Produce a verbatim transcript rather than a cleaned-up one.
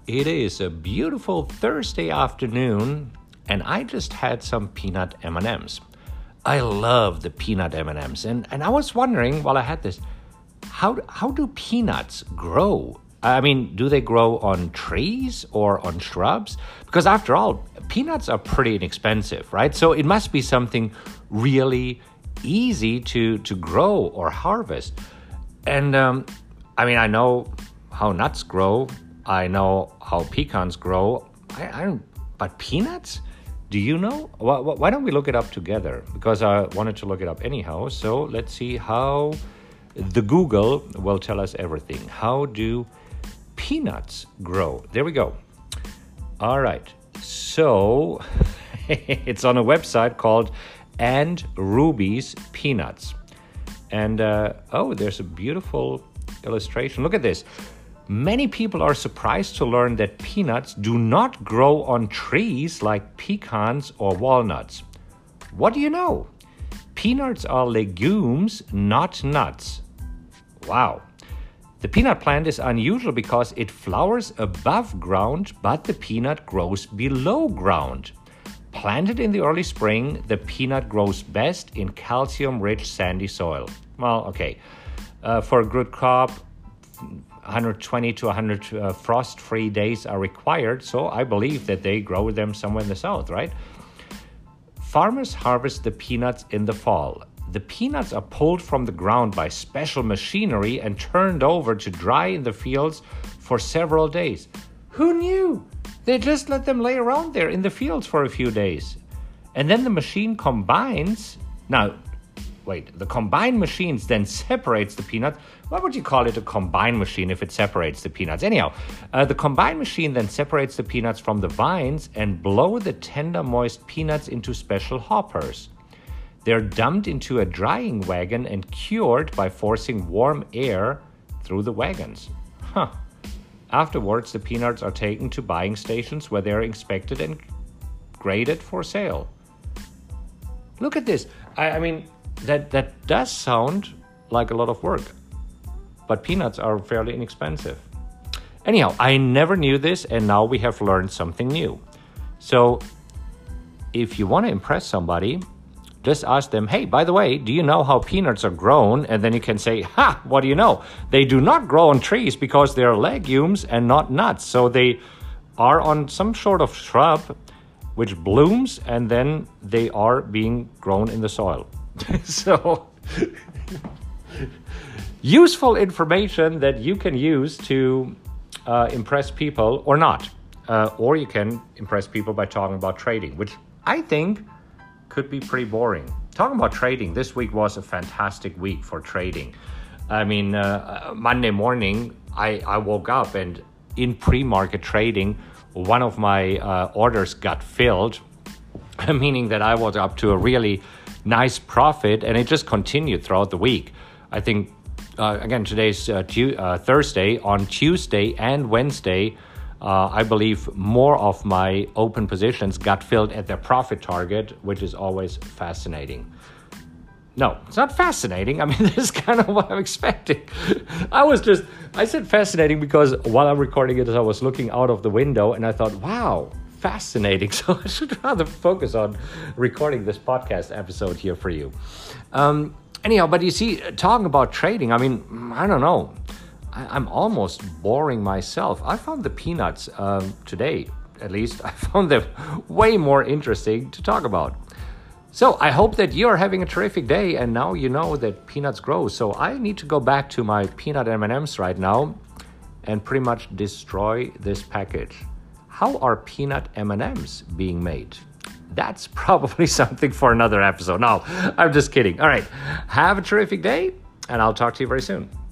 It is a beautiful Thursday afternoon, and I just had some peanut M and M's. I love the peanut M and M's, and, and I was wondering while I had this, how how do peanuts grow? I mean, do they grow on trees or on shrubs? Because after all, peanuts are pretty inexpensive, right? So it must be something really easy to, to grow or harvest. And um, I mean, I know how nuts grow. I know how pecans grow. I, I don't, but peanuts? Do you know? Why, why don't we look it up together? Because I wanted to look it up anyhow. So let's see how the Google will tell us everything. How do peanuts grow? There we go. All right. So it's on a website called And Ruby's Peanuts. And uh, oh, there's a beautiful illustration. Look at this. Many people are surprised to learn that peanuts do not grow on trees like pecans or walnuts. What do you know? Peanuts are legumes, not nuts. Wow. The peanut plant is unusual because it flowers above ground, but the peanut grows below ground. Planted in the early spring, the peanut grows best in calcium-rich sandy soil. Well, okay. Uh, for a good crop, one hundred twenty to one hundred uh, frost-free days are required, so I believe that they grow them somewhere in the south, right? Farmers harvest the peanuts in the fall. The peanuts are pulled from the ground by special machinery and turned over to dry in the fields for several days. Who knew? They just let them lay around there in the fields for a few days. And then the machine combines. Now, wait, the combined machines then separates the peanuts. Why would you call it a combined machine if it separates the peanuts? Anyhow, uh, the combined machine then separates the peanuts from the vines and blow the tender, moist peanuts into special hoppers. They're dumped into a drying wagon and cured by forcing warm air through the wagons. Huh. Afterwards, the peanuts are taken to buying stations where they're inspected and graded for sale. Look at this. I, I mean, that, that does sound like a lot of work, but peanuts are fairly inexpensive. Anyhow, I never knew this, and now we have learned something new. So if you want to impress somebody, just ask them, hey, by the way, do you know how peanuts are grown? And then you can say, ha, what do you know? They do not grow on trees because they are legumes and not nuts. So they are on some sort of shrub which blooms, and then they are being grown in the soil. So useful information that you can use to uh, impress people or not. Uh, or you can impress people by talking about trading, which I think could be pretty boring. Talking about trading, this week was a fantastic week for trading. I mean, uh, Monday morning, I, I woke up and in pre-market trading, one of my uh, orders got filled, meaning that I was up to a really nice profit, and it just continued throughout the week. I think, uh, again, today's uh, tu- uh, Thursday. On Tuesday and Wednesday, Uh, I believe more of my open positions got filled at their profit target, which is always fascinating. No, it's not fascinating. I mean, this is kind of what I'm expecting. I was just, I said fascinating because while I'm recording it, I was looking out of the window and I thought, wow, fascinating. So I should rather focus on recording this podcast episode here for you. Um, anyhow, but you see, talking about trading, I mean, I don't know. I'm almost boring myself. I found the peanuts um, today, at least, I found them way more interesting to talk about. So I hope that you're having a terrific day, and now you know that peanuts grow. So I need to go back to my peanut M and M's right now and pretty much destroy this package. How are peanut M and M's being made? That's probably something for another episode. No, I'm just kidding. All right, have a terrific day, and I'll talk to you very soon.